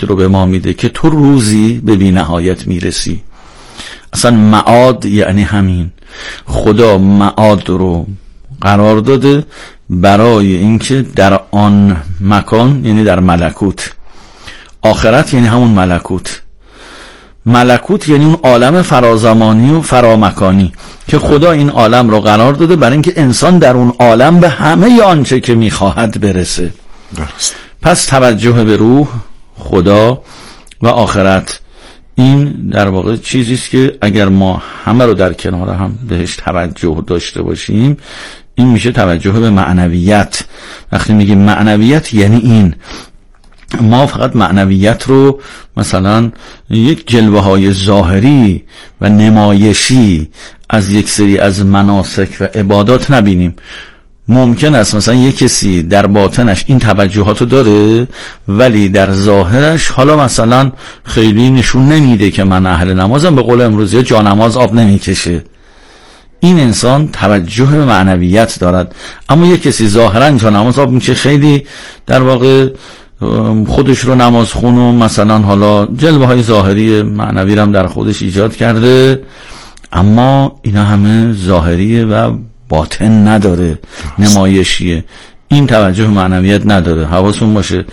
امید رو به ما میده که تو روزی به بی‌نهایت میرسی. اصلا معاد یعنی همین. خدا معاد رو قرار داده برای اینکه در آن مکان، یعنی در ملکوت، آخرت یعنی همون ملکوت یعنی اون عالم فرازمانی و فرامکانی که خدا این عالم رو قرار داده برای اینکه انسان در اون عالم به همه آنچه که میخواهد برسه. درست. پس توجه به روح، خدا و آخرت، این در واقع چیزی است که اگر ما همه رو در کنار هم بهش توجه داشته باشیم، این میشه توجه به معنویت. وقتی میگیم معنویت یعنی این، ما فقط معنویت رو مثلا یک جلوه های ظاهری و نمایشی از یک سری از مناسک و عبادات نبینیم. ممکن است مثلا یک کسی در باطنش این توجهاتو داره ولی در ظاهرش حالا مثلا خیلی نشون نمیده که من اهل نمازم، به قول امروزی جا نماز آب نمیکشه. این انسان توجه به معنویت دارد. اما یک کسی ظاهرا جا نماز آب میشه، خیلی در واقع خودش رو نماز خون و مثلا حالا جلوه های ظاهری معنوی هم در خودش ایجاد کرده، اما اینا همه ظاهریه و باطن نداره، نمایشیه. این توجه معنویت نداره. حواسون باشه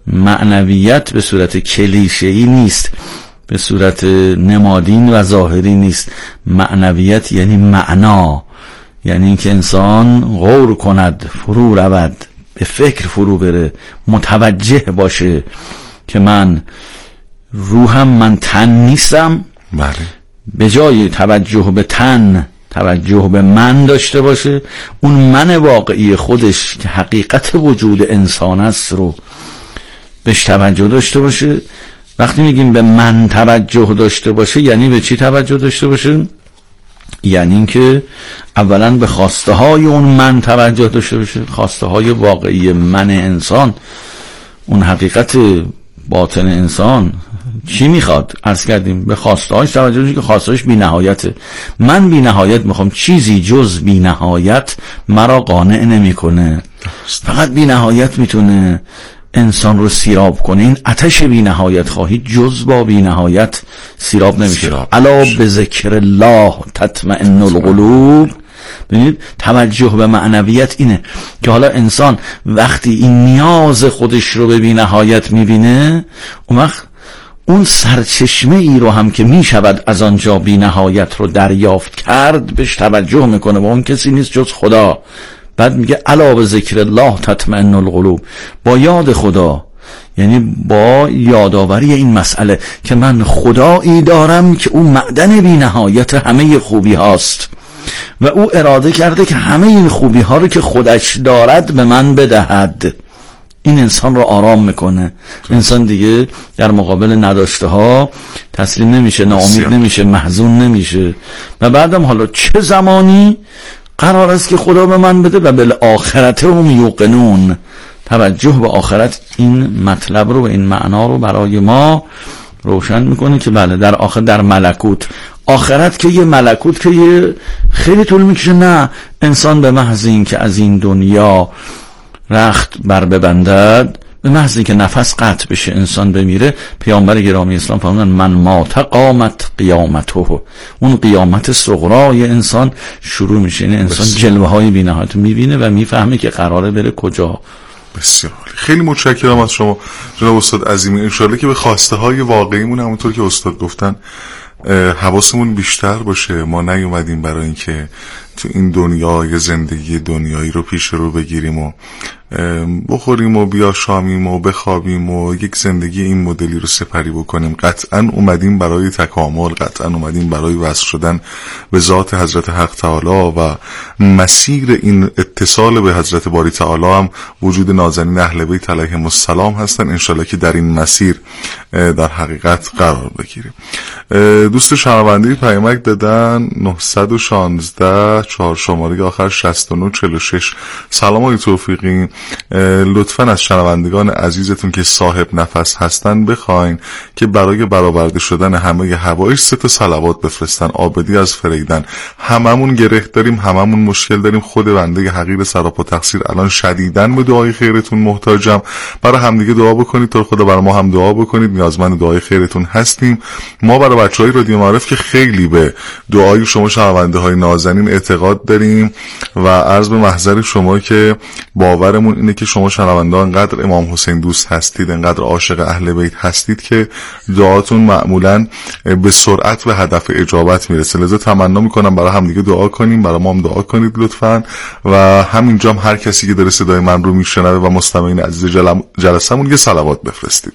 معنویت به صورت کلیشه‌ای نیست، به صورت نمادین و ظاهری نیست. معنویت یعنی معنا، یعنی اینکه انسان غور کند، فرو رود، به فکر فرو بره، متوجه باشه که من روحم، من تن نیستم. بله. به جای توجه به تن توجه به من داشته باشه، اون من واقعی خودش که حقیقت وجود انسان است رو بهش توجه داشته باشه. وقتی میگیم به من توجه داشته باشه یعنی به چی توجه داشته باشه؟ یعنی اینکه اولا به خواسته های اون من توجه داشته باشه، خواسته های واقعی من انسان، اون حقیقت باطن انسان چی میخواد. عرض کردیم به خواسته هاش توجه داشته که خواسته هاش بی نهایته. من بی نهایت میخوام، چیزی جز بی نهایت مرا قانع نمیکنه. فقط بی نهایت میتونه انسان رو سیراب کنه. این آتش بی نهایت خواهی جز با بی نهایت سیراب نمیشه. الا به ذکر الله تطمئن القلوب. ببینید توجه به معنویت اینه که حالا انسان وقتی این نیاز خودش رو به بی نهایت میبینه، اون وقت اون سرچشمه ای رو هم که میشود از آنجا بی نهایت رو دریافت کرد بهش توجه میکنه و اون کسی نیست جز خدا. بعد میگه الا به ذکر الله تطمئن القلوب. با یاد خدا، یعنی با یادآوری این مسئله که من خدایی دارم که او معدن بی نهایت همه خوبی هاست و او اراده کرده که همه این خوبی ها رو که خودش دارد به من بدهد. این انسان رو آرام میکنه. انسان دیگه در مقابل نداشته ها تسلیم نمیشه، ناامید نمیشه، محزون نمیشه. و بعدم حالا چه زمانی قرار است که خدا به من بده و بالآخرت هم یوقنون. توجه به آخرت این مطلب رو و این معنا رو برای ما روشن میکنه که بله در آخر در ملکوت، آخرت که یه ملکوت که یه خیلی طول میکشه. نه، انسان به محض این که از این دنیا رخت بر ببندد، به محض این که نفس قطع بشه، انسان بمیره، پیامبر گرامی اسلام فرمودن من مات قامت قیامته. اون قیامت صغرای انسان شروع میشه. این انسان جلوه های بی‌نهایت میبینه و میفهمه که قراره بره کجا. بسیار خیلی متشکرم از شما جناب استاد عظیم. ان شاءالله که به خواسته های واقعیمون همونطور که استاد گفتن حواسمون بیشتر باشه. ما نیومدیم برای اینکه تو این دنیا یه زندگی دنیایی رو پیش رو بگیریم و بخوریم و بیاشامیم و بخوابیم و یک زندگی این مدلی رو سپری بکنیم. قطعا اومدیم برای تکامل، قطعا اومدیم برای وصل شدن به ذات حضرت حق تعالی و مسیر این اتصال به حضرت باری تعالی هم وجود نازنین اهل بیت علیهم السلام هستن. انشالله که در این مسیر در حقیقت قرار بگیریم. دوست شنونده پیامک دادن 916 4 شماره آخر 6946. سلام آقای توفیقی، لطفاً از شنوندگان عزیزتون که صاحب نفس هستن بخواین که برای برآورده شدن همه هوایش 3 تا صلوات بفرستن. عابدی از فریدن. هممون گره داریم، هممون مشکل داریم. خود بنده حقیر سراپا تقصیر الان شدیداً به دعای خیرتون محتاجم. برای همدیگه دعا بکنید، تو خدا برای ما هم دعا بکنید، نیازمند دعای خیرتون هستیم. ما برای بچهای رادیو معارف که خیلی به دعای شما شنونده های نازنین اعتقاد داریم و عرض به محضر شما که باورمون اینه که شما شنونده ها انقدر امام حسین دوست هستید، انقدر عاشق اهل بیت هستید که دعاتون معمولاً به سرعت به هدف اجابت میرسه. لذا تمنا میکنم برای همدیگه دعا کنیم، برای ما هم دعا کنید لطفاً. و همینجا هم هر کسی که داره صدای من رو میشنوه و مستمعین عزیز جلسمون یه صلوات بفرستید.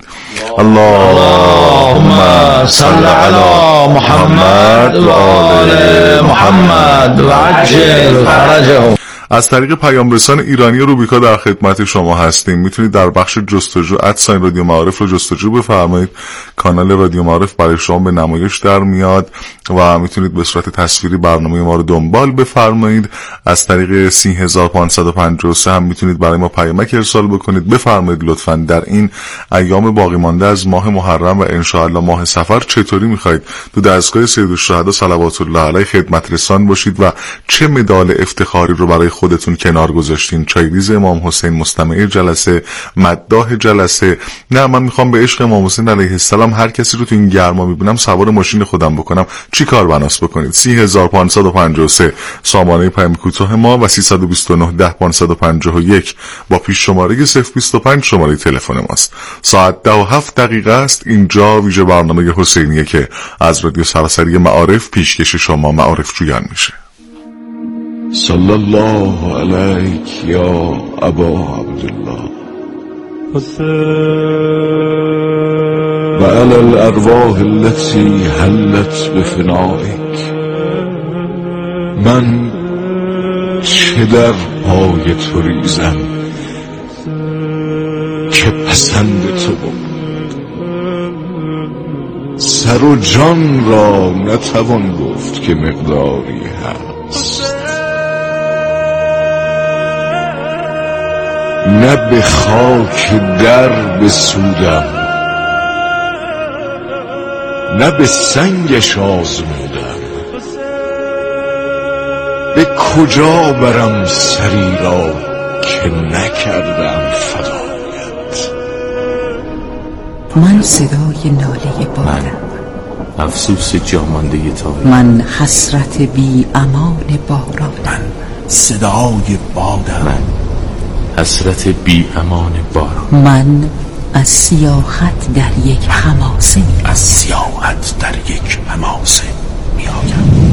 اللهم صل علی محمد و آل محمد و عجل فرجهم. از طریق پیام رسان ایرانی روبیکا در خدمت شما هستیم. میتونید در بخش جستجو ادساین رادیو معارف رو جستجو بفرمایید. کانال رادیو معارف برای شما به نمایش در میاد و میتونید به صورت تصویری برنامه ما رو دنبال بفرمایید. از طریق 3553 هم میتونید برای ما پیامک ارسال بکنید. بفرمایید لطفاً در این ایام باقی مانده از ماه محرم و ان شاء الله ماه صفر چطوری میخواید تو دستگاه سید الشهدا صلوات الله علیه خدمت رسان باشید و چه مدال افتخاری رو برای خودتون کنار گذاشتین؟ چایریز امام حسین، مستمع جلسه، مداح جلسه. نه من میخوام به عشق امام حسین علیه السلام هر کسی رو تو این گرما میبینم سوار ماشین خودم بکنم. چی کار بناس بکنید؟ 3553 سامانه پیام کوتاه ما و 329 10 551 با پیش شماره 025 شماره تلفن ماست. ساعت 10:07 است. اینجا ویژه برنامه حسینیه که از رادیو سراسری معارف پیشکش شما معارف جویان میشه. صلی الله علیک یا ابا عبدالله و علی الارواح التي حلت بفنائک. من چه در پای تو ریزم که پسند تو بود. سر و جان را نتوان گفت که مقداری هست. نه به خاک در بسودم نه به سنگش آزمودم. به کجا برم سری را که نکردم فدایت. من صدای ناله بادم، افسوس جامانده تاریک. من حسرت بی امان باران، من صدای بادم، من حسرت بی امان باران. من از سیاحت در یک حماسه از سیاحت در یک حماسه میآیم.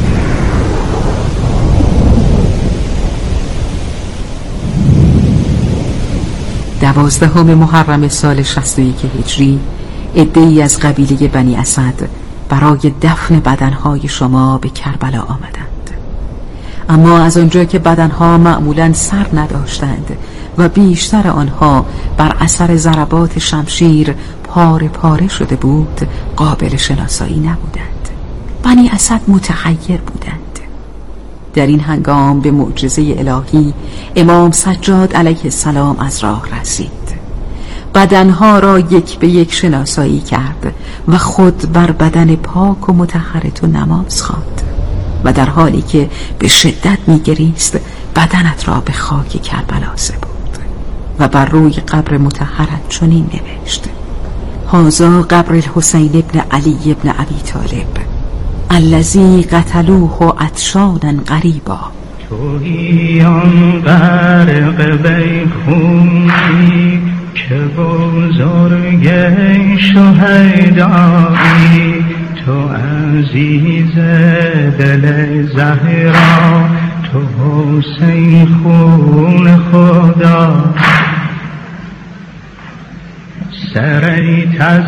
12 محرم سال 61 هجری عده‌ای از قبیله بنی اسد برای دفن بدنهای شما به کربلا آمدند. اما از آنجا که بدنها معمولاً سر نداشتند و بیشتر آنها بر اثر ضربات شمشیر پاره پاره شده بود، قابل شناسایی نبودند. بنی اسد متحیر بودند. در این هنگام به معجزه الهی امام سجاد علیه السلام از راه رسید. بدنها را یک به یک شناسایی کرد و خود بر بدن پاک و مطهر تو نماز خواند و در حالی که به شدت می‌گریست بدنت را به خاک کربلا سپرد و بر روی قبر مطهرت چنین نوشت: هذا قبر الحسین ابن علی ابن ابی طالب الذی قتلوه عطشانا غریبا. تویی آن غرق بیخونی که بزرگ شهدایی، تو عزیز دل زهرا، تو حسین خون خدا. سریت از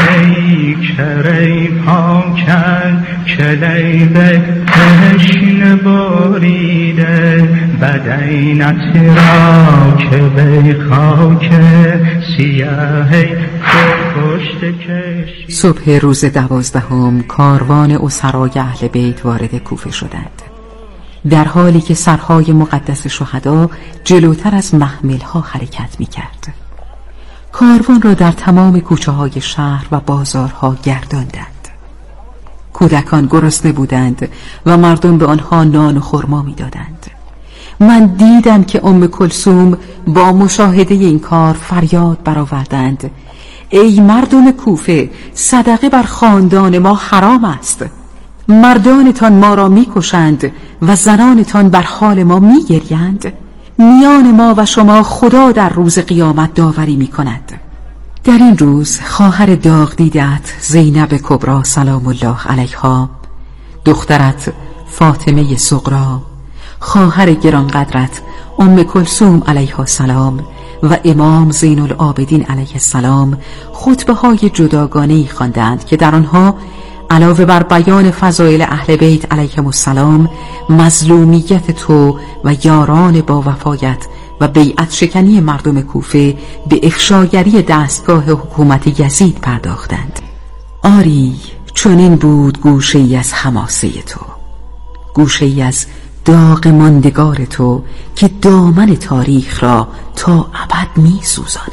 پیکری پاکن کلی به تشن باریده، بدینت را که به خاک سیاهی پشت کشید. صبح روز 12 کاروان اسرای اهل بیت وارد کوفه شدند. در حالی که سرهای مقدس شهدا جلوتر از محملها حرکت می کرد. کاروان را در تمام کوچه های شهر و بازارها گرداندند. کودکان گرسنه بودند و مردم به آنها نان و خرما می دادند. من دیدم که ام کلثوم با مشاهده این کار فریاد برآوردند: ای مردم کوفه، صدقه بر خاندان ما حرام است. مردانتان ما را می‌کشند و زنانتان بر حال ما می‌گریند. میان ما و شما خدا در روز قیامت داوری می‌کند. در این روز خواهر داغ دیدت زینب کبری سلام الله علیها، دخترت فاطمه صغری، خواهر گرانقدرت ام کلثوم علیها السلام و امام زین العابدین علیه السلام خطبه های جداگانه‌ای خواندند که در آنها علاوه بر بیان فضایل اهل بیت علیهم السلام، مظلومیت تو و یاران با وفایت و بیعت شکنی مردم کوفه به افشاگری دستگاه حکومت یزید پرداختند. آری چنین بود گوشه‌ای از حماسه تو، گوشه‌ای از داغ ماندگار تو که دامن تاریخ را تا ابد می سوزاند.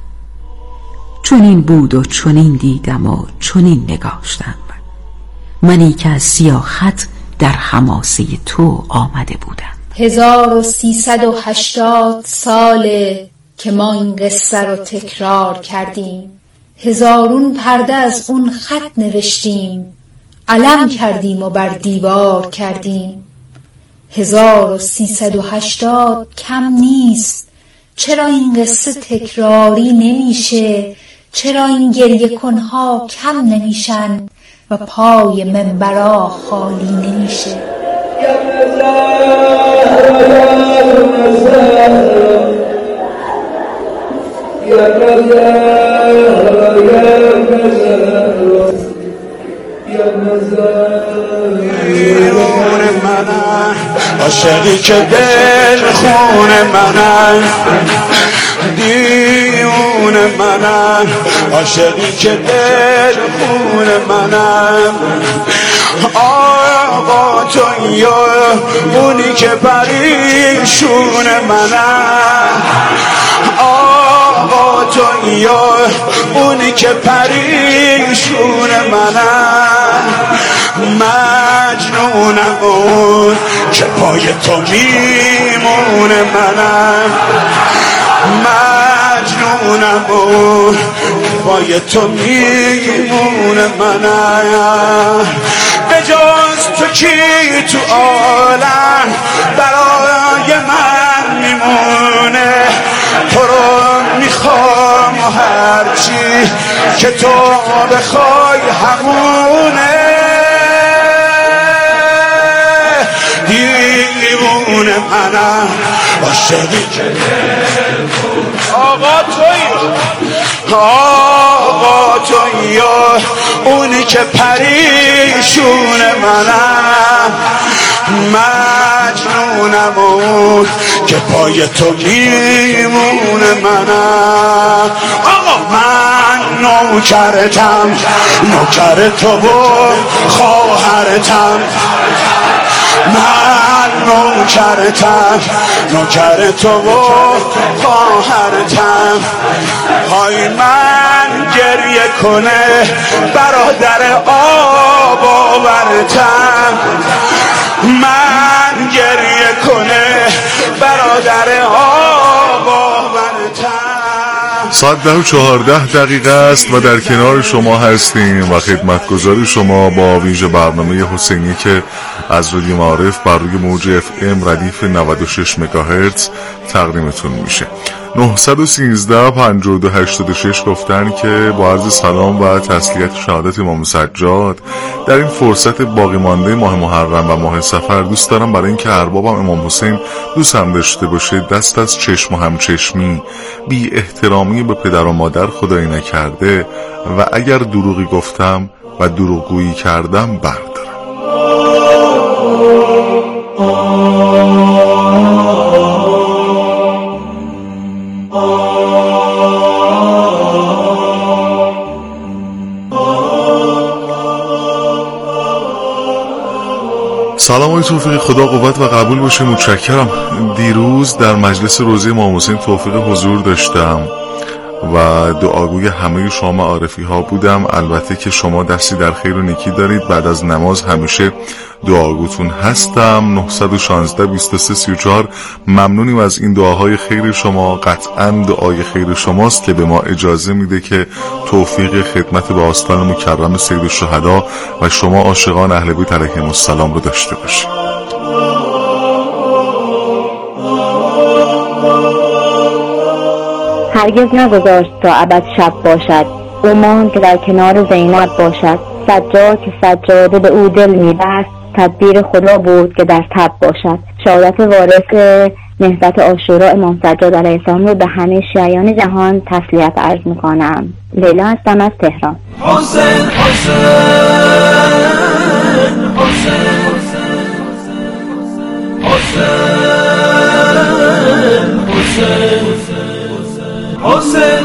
چنین بود و چنین دیدم و چنین نگاشتم، منی که از سیاحت در حماسه تو آمده بودم. 1380 ساله که ما این قصه رو تکرار کردیم، هزارون پرده از اون خط نوشتیم، علم کردیم و بر دیوار کردیم. 1380 کم نیست. چرا این قصه تکراری نمیشه؟ چرا این گریه کنها کم نمیشن و پای منبرا خالی نمیشه؟ دیرون منم عاشقی که دل خون منم، دیرون منم عاشقی که دل خون منم. آقا تو یا اونی که پریشون منم، آقا تو یا اونی که پریشون منم. مجنونم اون که پای تو میمونه منم، مجنونم اون پای تو میمونه منم. بجز تو کی تو عالم برای من میمونه؟ تو رو میخوام و هرچی که تو بخوای همونه. دیوونه منم عاشقی که آقا توی، آقا توی یا اونی که پریشون منم. مجنونم اون که پای تو میمونه منم. آقا من نوکرتم، نوکر تو و خواهرتم. من نوکرتم، نوکر تو و خواهرتم. های من گریه کنه برادر آب آورتم، من گریه کنه برادر آب آورتم. ساعت 10:14 است و در کنار شما هستیم و خدمتگزار شما با ویژه برنامه حسینی که از رادیو معارف بر روی موج FM ردیف 96 مگاهرتز تقدیمتون میشه. 913 52 86 گفتن که با عرض سلام و تسلیت شهادت امام سجاد در این فرصت باقی مانده ماه محرم و ماه صفر دوست دارم برای اینکه اربابم امام حسین دوست هم داشته باشه دست از چشم و همچشمی، بی احترامی به پدر و مادر خدایی نکرده و اگر دروغی گفتم و دروغگویی کردم بردارم. سلام های توفیق، خدا قوت و قبول باشه. متشکرم. دیروز در مجلس روزه امام حسین توفیق حضور داشتم و دعاگوی همه شما عارفی ها بودم. البته که شما دستی در خیر و نیکی دارید. بعد از نماز همیشه دعاگوتون هستم. 916 23 34. ممنونیم از این دعاهای خیر شما. قطعا دعای خیر شماست که به ما اجازه میده که توفیق خدمت به آستان مکرم سید الشهدا و شما عاشقان اهل بیت علیهم السلام رو داشته باشیم. هرگز نگذاشت تا ابد شب باشد، او ماند که در کنار زینب باشد. سجاد که سجاده به او دل می‌بست، تدبیر خدا بود که در تب باشد. شهادت وارث نهضت عاشورا امام سجاد علیه السلام رو به همه شیعیان جهان تسلیت عرض می‌کنم. لیلا هستم از تهران. حسین حسین حسین حسین حسین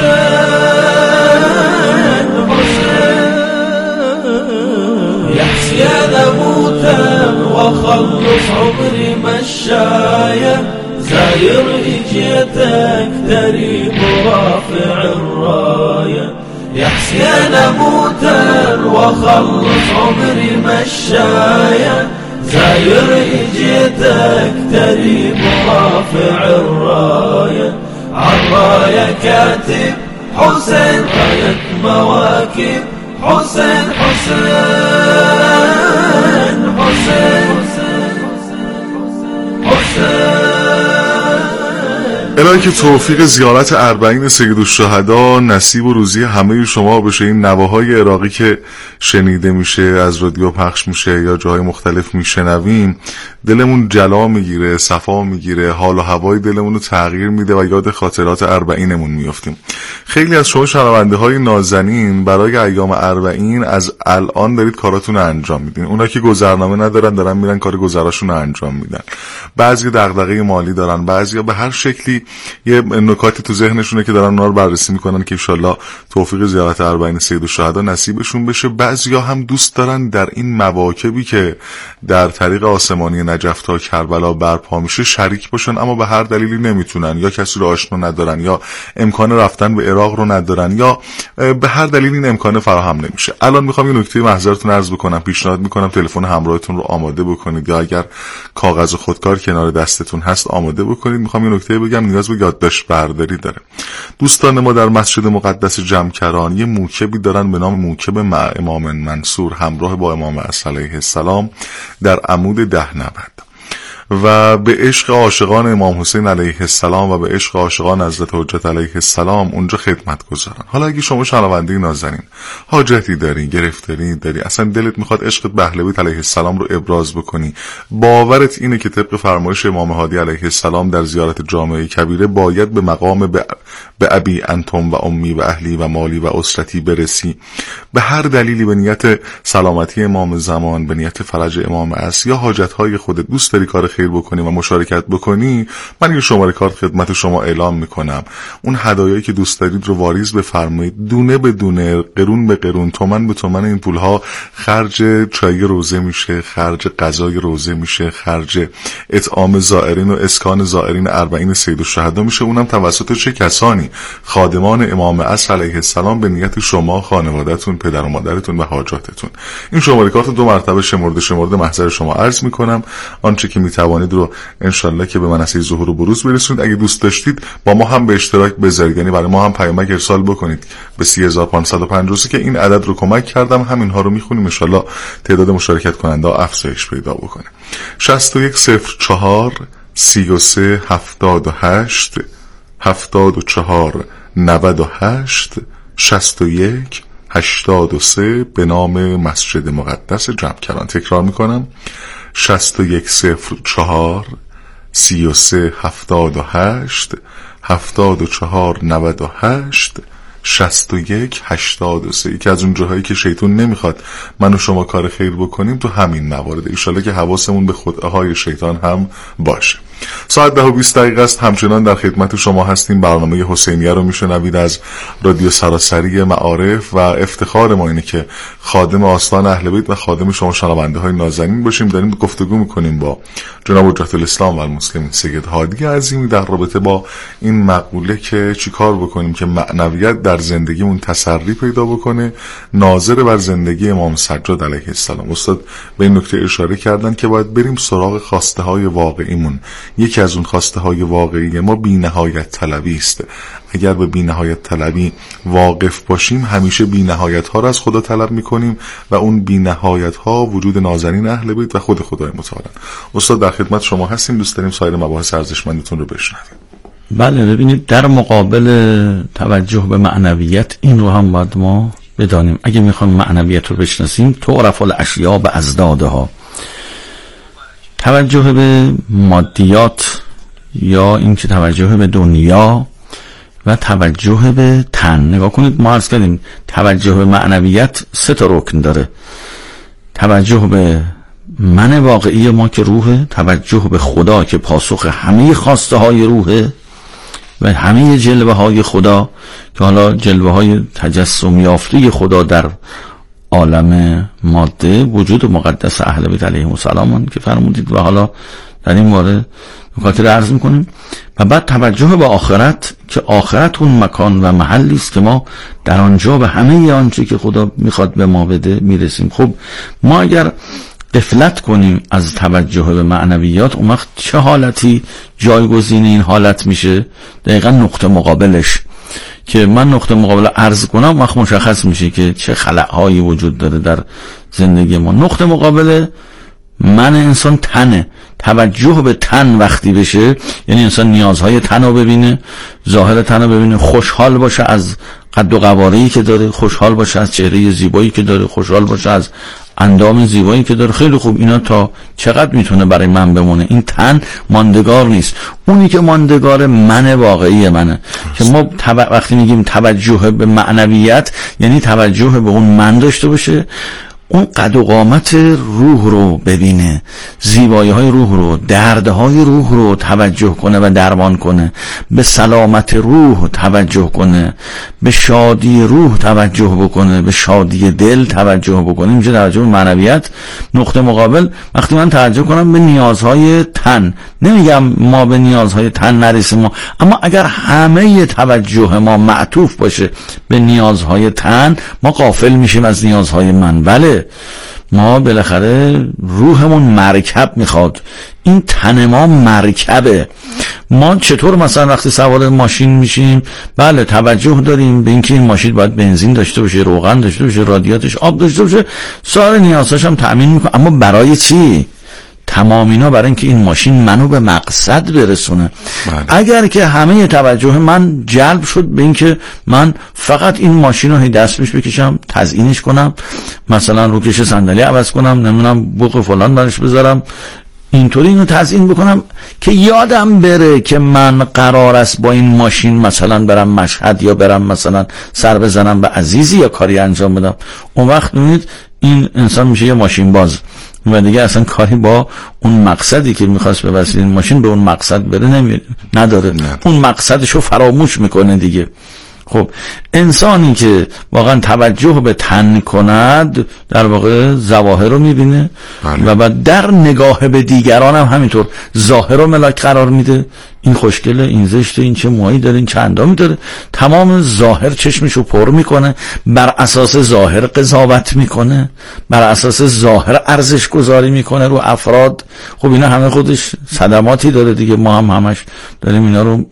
يحسي نموتا وخلص عمري مشاية زاير اجيتك تريب رافع الراية. يحسي نموتا وخلص عمري مشاية زاير اجيتك تريب رافع الراية. عالراية كاتب حسين راية مواكب حسين حسين حسين حسين. الهی که توفیق زیارت اربعین سید الشهدا نصیب و روزی همه شما بشه. این نواهای عراقی که شنیده میشه، از رادیو پخش میشه یا جاهای مختلف میشنویم، دلمون جلا میگیره، صفا میگیره، حال و هوای دلمون رو تغییر میده و یاد خاطرات اربعینمون میافتیم. خیلی از شما شنونده های نازنین برای ایام اربعین از الان دارید کاراتون رو انجام میدین. اونا که گذرنامه ندارن دارن میرن کار گذراشون رو انجام میدن. بعضی دغدغه مالی دارن، بعضیا به هر شکلی یه نکاتی تو ذهنشونه که دارن اونا رو بررسی میکنن که ان شاءالله توفیق زیارت اربعین سید الشهدا نصیبشون بشه. بعضیا هم دوست دارن در این مواکبی که در طریق آسمانی نجف تا کربلا برپا میشه شریک باشن، اما به هر دلیلی نمیتونن، یا کسی رو آشنا ندارن، یا امکان رفتن به عراق رو ندارن، یا به هر دلیلی این امکان فراهم نمیشه. الان میخوام یه نکته محضرتون عرض بکنم. پیشنهاد میکنم تلفن همراهتون رو آماده بکنید، یا اگر کاغذ و خودکار کنار دستتون هست آماده بکنید. میخوام یه نکته بگم، نیاز به یادداشت برداری داره. دوستان ما در مسجد مقدس جمکران یه موکبی دارن به نام موکب امام منصور همراه با امام عصر علیه السلام در عمود 1090 و به عشق عاشقان امام حسین علیه السلام و به عشق عاشقان حضرت حجت علیه السلام اونجا خدمت گذارن. حالا اگه شما شنونده نازنین حاجتی داری، گرفتاری داری، اصلا دلت میخواد عشقت به اهل بیت علیه السلام رو ابراز بکنی، باورت اینه که طبق فرمایش امام هادی علیه السلام در زیارت جامعه کبیره باید به مقام به ابی انتم و امی و اهلی و مالی و اسرتی برسی، به هر دلیلی به نیت سلامتی امام زمان، به نیت فرج امام عصر یا حاجت‌های خودت دوست داری کار خیر بکنی و مشارکت بکنی، من یه شماره کارت خدمت شما اعلام میکنم. اون هدایایی که دوست دارید رو واریز بفرمایید، دونه به دونه، قرون به قرون، تومن به تومن این پولها خرج چای روزه میشه، خرج غذای روزه میشه، خرج اطعام زائرین و اسکان زائرین اربعین سید الشهدا میشه. اونم توسط چه کسانی؟ خادمان امام عصر علیه السلام به نیت شما، خانواده‌تون، پدر و مادرتون و حاجاتتون. این شماره کارت دو مرتبه شمرده محضر شما عرض میکنم. آنچه که میتوانید رو انشالله که به منصه ظهور و بروز برسونید. اگه دوست داشتید با ما هم به اشتراک بذارید، یعنی برای ما هم پیامک ارسال بکنید به 30553 که این عدد رو کمک کردم، همینها رو میخونیم انشالله تعداد مشارکت کننده افزایش پیدا بکنه. 6104 33 78 74 98 61 83 به نام مسجد مقدس جمکران. تکرار میکنم 6104 33 78 74 98 61 83. یکی از اون جاهایی که شیطان نمیخواد من و شما کار خیر بکنیم تو همین موارد. انشالله که حواسمون به خدعه‌های شیطان هم باشه. ساعت 10:20 است. همچنان در خدمت شما هستیم. برنامه حسینیه رو میشنوید از رادیو سراسری معارف و افتخار ما اینه که خادم آستان اهل بیت و خادم شما شنونده های نازنین باشیم. داریم گفتگو میکنیم با جناب حجت الاسلام و المسلمین سید هادی عظیمی در رابطه با این مقوله که چیکار بکنیم که معنویت در زندگیمون تسری پیدا بکنه، ناظر بر زندگی امام سجاد علیه السلام. استاد به این نکته اشاره کردن که باید بریم سراغ خواسته های واقعیمون. یکی از اون خواسته های واقعی ما بی‌نهایت طلبی است. اگر به بی‌نهایت طلبی واقف باشیم همیشه بی‌نهایت ها را از خدا طلب میکنیم و اون بی‌نهایت ها وجود نازنین اهل بیت و خود خدای متعال. استاد در خدمت شما هستیم، دوست داریم سایر مباحث ارزشمندتون رو بشنویم. بله، ببینید در مقابل توجه به معنویت این رو هم باید ما بدانیم. اگه میخوام معنویت رو بشناسیم، تعرف الاشیاء به ازدادها. توجه به مادیات یا این که توجه به دنیا و توجه به تن. نگاه کنید، ما عرض کردیم توجه به معنویت 3 تا رکن داره. توجه به من واقعی ما که روحه، توجه به خدا که پاسخ همه خواسته های روحه و همه جلوه های خدا که حالا جلوه های تجسم یافته خدا در عالم ماده وجود مقدس اهل بیت علیهم السلام که فرمودید و حالا در این مورد نکاتی رو عرض میکنیم. و بعد توجه به آخرت که آخرت اون مکان و محلی است که ما در آنجا به همه آنچه که خدا میخواد به ما بده میرسیم. خب ما اگر غفلت کنیم از توجه به معنویات، اون وقت چه حالتی جایگزین این حالت میشه؟ دقیقا نقطه مقابلش که من نقطه مقابل عرض کنم وقت مشخص میشه که چه خلأهایی وجود داره در زندگی ما. نقطه مقابل من انسان تنه. توجه به تن وقتی بشه، یعنی انسان نیازهای تن رو ببینه، ظاهر تن رو ببینه، خوشحال باشه از قد و قواره‌ای که داره، خوشحال باشه از چهره زیبایی که داره، خوشحال باشه از اندام زیبایی که داره. خیلی خوب، اینا تا چقدر میتونه برای من بمونه؟ این تن ماندگار نیست. اونی که ماندگار من واقعی منه که ما وقتی میگیم توجه به معنویت یعنی توجه به اون من داشته باشه، اون قد و قامت روح رو ببینه، زیبایی های روح رو، دردهای روح رو توجه کنه و درمان کنه، به سلامت روح توجه کنه، به شادی روح توجه بکنه، به شادی دل توجه بکنه. اینجا توجه به معنویت. نقطه مقابل وقتی من توجه کنم به نیازهای تن، نمیگم ما به نیازهای تن نرسیم، اما اگر همه توجه ما معطوف باشه به نیازهای تن، ما غافل میشیم از نیازهای من. بله، ما بالاخره روحمون مرکب میخواد، این تن ما مرکبه. ما چطور مثلا وقتی سوار ماشین میشیم، بله توجه داریم به اینکه این ماشین باید بنزین داشته باشه، روغن داشته باشه، رادیاتش آب داشته باشه، سایر نیازهاش هم تأمین میکنه. اما برای چی؟ تمام اینا برای اینکه این ماشین منو به مقصد برسونه. اگر که همه توجه من جلب شد به اینکه من فقط این ماشین رو دست پیش بکشم، تزیینش کنم، مثلا روکش صندلی عوض کنم، نمیدونم بوق فلان برش بذارم، اینطوری اینو تزیین بکنم که یادم بره که من قرار است با این ماشین مثلا برم مشهد یا برم مثلا سر بزنم به عزیزی یا کاری انجام بدم، اون وقت میبینید این انسان میشه یه ماشین باز و دیگه اصلا کاری با اون مقصدی که میخواست به وسیله این ماشین به اون مقصد بره نداره. اون مقصدشو فراموش میکنه دیگه. خب انسانی که واقعا توجه به تن کند در واقع ظواهر رو میبینه و بعد در نگاه به دیگران هم همینطور ظاهر رو ملاک قرار میده. این خوشگله، این زشته، این چه موهایی داره، این چه اندامی داره، تمام ظاهر چشمشو پر میکنه، بر اساس ظاهر قضاوت میکنه، بر اساس ظاهر ارزش گذاری میکنه رو افراد. خب اینا همه خودش صدماتی داره دیگه، ما هم همش داریم اینا رو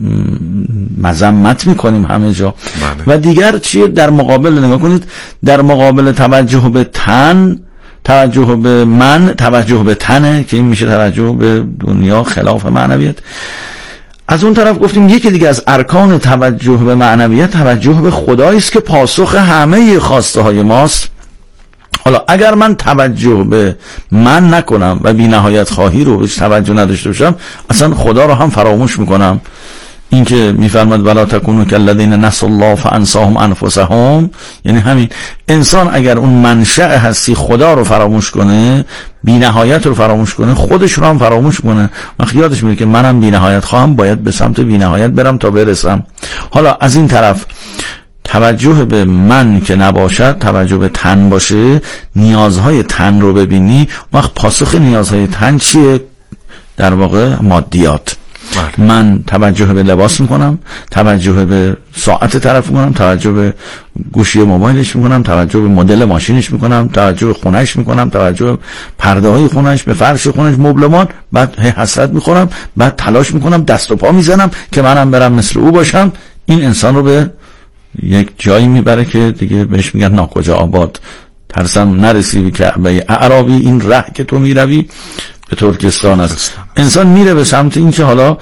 مذمت میکنیم همه جا. و دیگر چیه در مقابل؟ نگاه کنید، در مقابل توجه به تن، توجه به من، توجه به تنه که این میشه توجه به دنیا خلاف معنویت. از اون طرف گفتیم یکی دیگه از ارکان توجه به معنویت توجه به خدایی است که پاسخ همه خواسته های ماست. حالا اگر من توجه به من نکنم و بی نهایت خواهی رو بهش توجه نداشته باشم، اصلا خدا رو هم فراموش میکنم. این که میفرماد ولا تکونوا کالذین نسوا الله فانساهم انفسهم، یعنی همین انسان اگر اون منشأ هستی خدا رو فراموش کنه، بی نهایت رو فراموش کنه، خودش رو هم فراموش کنه، وقتی یادش میره که منم بی نهایت خواهم، باید به سمت بی نهایت برم تا برسم. حالا از این طرف توجه به من که نباشد، توجه به تن باشه، نیازهای تن رو ببینی، وقت پاسخ نیازهای تن چیه؟ در واقع مادیات. من توجه به لباس میکنم، توجه به ساعت طرف میکنم، توجه به گوشی موبایلش میکنم، توجه به مدل ماشینش میکنم، توجه به خونهش میکنم، توجه به پرده های خونهش، به فرش خونهش، مبلمان، بعد حسرت میخورم، بعد تلاش میکنم، دست و پا میزنم که منم برم مثل او باشم. این انسان رو به یک جایی میبره که دیگه بهش میگن ناکجا آباد. ترسم نرسی به کعبه اعرابی، این ره که تو میروی به ترکستان است. انسان میره به سمت این که حالا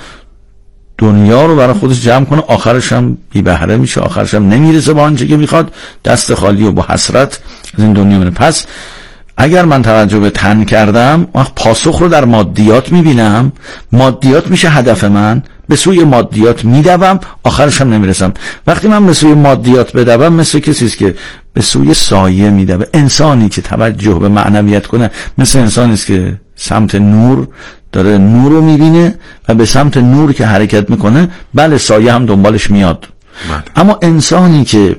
دنیا رو برای خودش جمع کنه، آخرش هم بی بهره میشه، آخرش هم نمیرسه با آنچه که میخواد، دست خالی و با حسرت از این دنیا میره. پس اگر من توجه به تن کردم، وقت پاسخ رو در مادیات میبینم، مادیات میشه هدف من، به سوی مادیات میدوم، آخرش هم نمیرسم. وقتی من به سوی مادیات بدوم، مثل کسیست که به سوی سایه میدوه. انسانی که توجه به معنویت کنه مثل انسانیست که سمت نور داره نور رو میبینه و به سمت نور که حرکت میکنه، بله سایه هم دنبالش میاد. اما انسانی که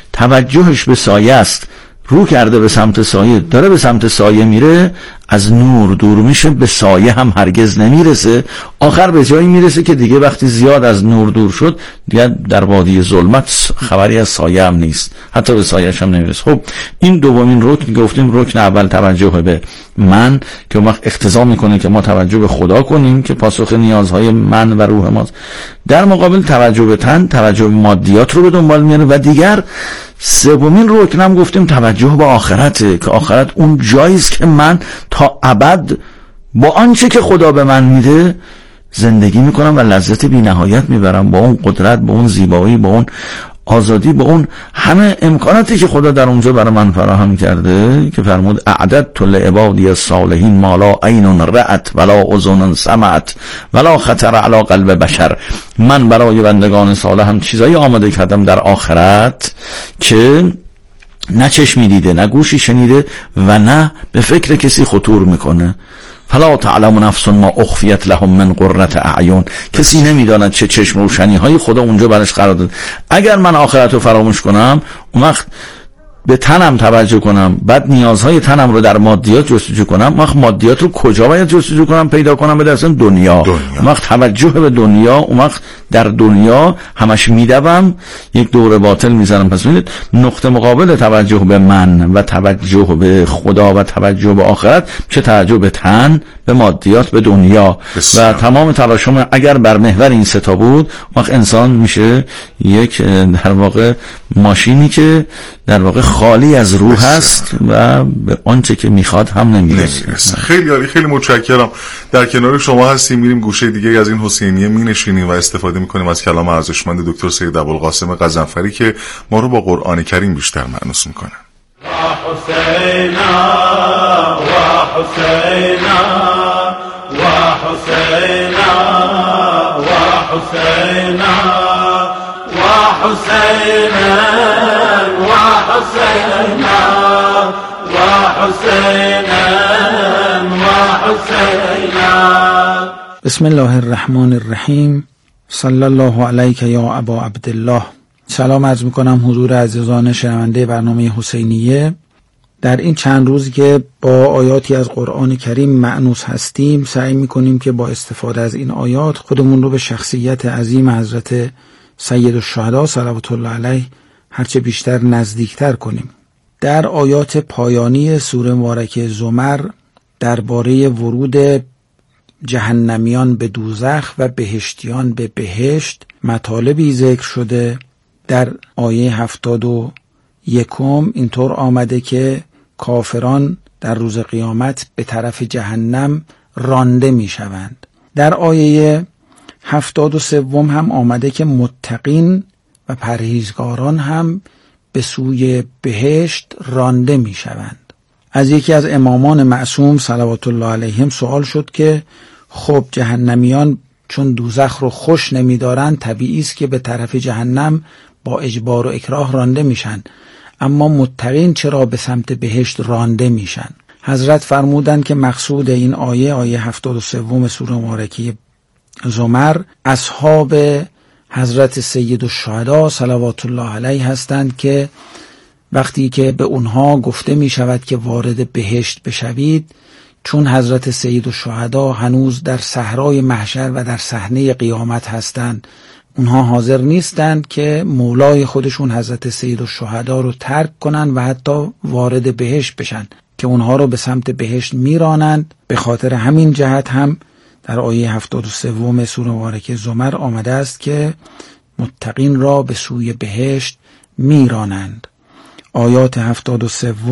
توجهش به سایه است، رو کرده به سمت سایه، داره به سمت سایه میره، از نور دور میشه، به سایه هم هرگز نمیرسه، آخر به جایی میرسه که دیگه وقتی زیاد از نور دور شد، دیگه در وادی ظلمت خبری از سایه هم نیست، حتی به سایه‌اش هم نمیرسه. خب این دومین رکن گفتیم، رکن اول توجه به من که اون وقت اقتضا میکنه که ما توجه به خدا کنیم که پاسخ نیازهای من و روح ماست. در مقابل توجه به تن، توجه به مادیات رو به دنبال میاره. و دیگر سومین رکن هم گفتیم توجه به آخرته، که آخرت اون جایی است که من تا ابد با آنچه که خدا به من میده زندگی میکنم و لذت بی نهایت میبرم، با اون قدرت، با اون زیبایی، با اون آزادی، با اون همه امکاناتی که خدا در اونجا برای من فراهم کرده، که فرمود اعددت لعبادی الصالحین ما لا عین رأت ولا اذن سمعت ولا خطر علی قلب بشر. من برای بندگان صالح هم چیزایی آماده کردم در آخرت که نه چشمی دیده، نه گوشی شنیده و نه به فکر کسی خطور میکنه. فلا تعلم نفس ما اخفیت لهم من قرة اعین. کسی نمیداند چه چشم روشنی های خدا اونجا برش قرار داد. اگر من آخرت رو فراموش کنم، اون وقت به تنم توجه کنم، بعد نیازهای تنم رو در مادیات جستجو کنم، اون وقت مادیات رو کجا باید جستجو کنم، پیدا کنم؟ به دستم دنیا. اون وقت توجه به دنیا، اون وقت در دنیا همش میدوم، یک دور باطل میزنم. پس ببینید نقطه مقابل توجه به من و توجه به خدا و توجه به آخرت چه توجه به تن، به مادیات، به دنیا. و تمام تلاشم اگر بر محور این سه تا بود، وقت انسان میشه یک در واقع ماشینی که در واقع خالی از روح هست و به آنچه که میخواد هم نمیرسه. خیلی عالی، خیلی متشکرم. در کنار شما هستیم، میریم گوشه دیگه از این حسینیه مینشینیم و استفاده میکنیم از کلام ارزشمند دکتر سید ابوالقاسم غضنفری که ما رو با قرآن کریم بیشتر مأنوس میکنه. وحسینا وحسینا وحسینا وحسینا وحسینا وحسینا وحسینا وحسینا. بسم الله الرحمن الرحیم. صلی الله علیک یا ابا عبدالله. سلام عرض میکنم حضور عزیزان شنونده برنامه حسینیه. در این چند روزی که با آیاتی از قرآن کریم مأنوس هستیم، سعی میکنیم که با استفاده از این آیات خودمون رو به شخصیت عظیم حضرت سید الشهدا صلوات الله علیه هرچه بیشتر نزدیکتر کنیم. در آیات پایانی سوره مبارکه زمر درباره ورود جهنمیان به دوزخ و بهشتیان به بهشت مطالبی ذکر شده. در آیه 71 اینطور آمده که کافران در روز قیامت به طرف جهنم رانده می شوند. در آیه 73 هم آمده که متقین و پرهیزگاران هم به سوی بهشت رانده می شوند. از یکی از امامان معصوم صلوات الله علیهم سوال شد که خب جهنمیان چون دوزخ رو خوش نمی‌دارند طبیعی است که به طرف جهنم با اجبار و اکراه رانده میشن. اما متقین چرا به سمت بهشت رانده میشن؟ حضرت فرمودند که مقصود این آیه 73 سوره مبارکه زمر اصحاب حضرت سید الشهدا صلوات الله علیه هستند که وقتی که به اونها گفته می شود که وارد بهشت بشوید، چون حضرت سید الشهدا هنوز در صحرای محشر و در صحنه قیامت هستند، اونها حاضر نیستند که مولای خودشون حضرت سید الشهدا رو ترک کنن و حتی وارد بهشت بشن که اونها رو به سمت بهشت میرانند. به خاطر همین جهت هم در آیه 73 سوره مبارکه زمر آمده است که متقین را به سوی بهشت میرانند. آیات 73